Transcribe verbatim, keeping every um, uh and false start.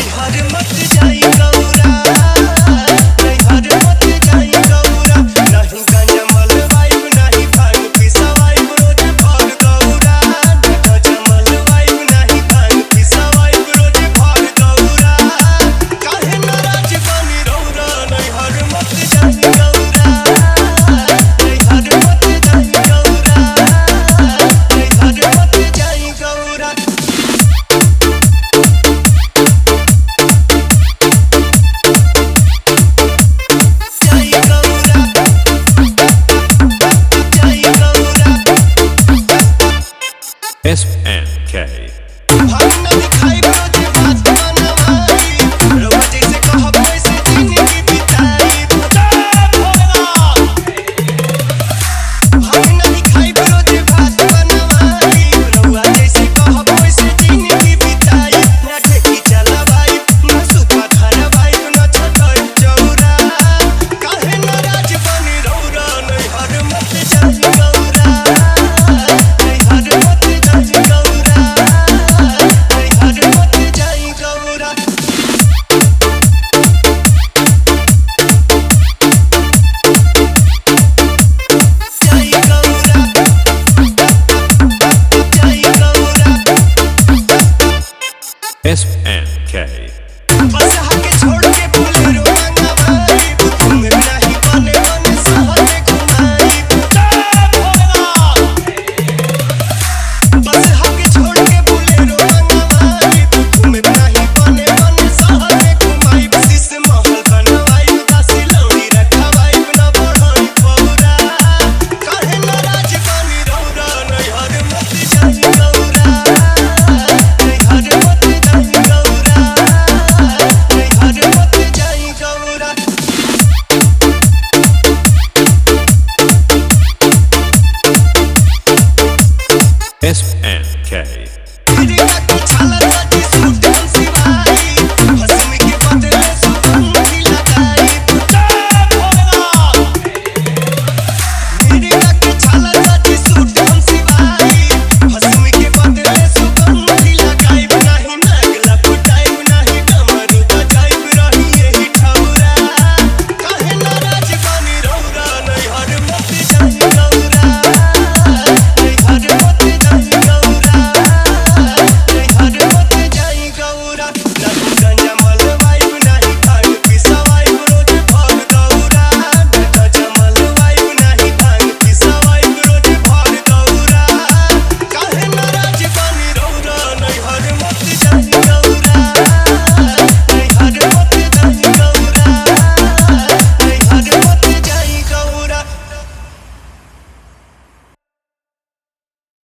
नैहर मत जाई गौरा, नैहर मत जाई गौरा, नहीं गांजा मलवाई नहीं भांग पिसवाई रोज भर गौरा, गांजा मलवाई नहीं भांग पिसवाई रोज भर गौरा, काहे नाराज बनी रौरा, नैहर मत जाई गौरा, नैहर मत जाई गौरा, नैहर मत जाई Gaura. S N K S N K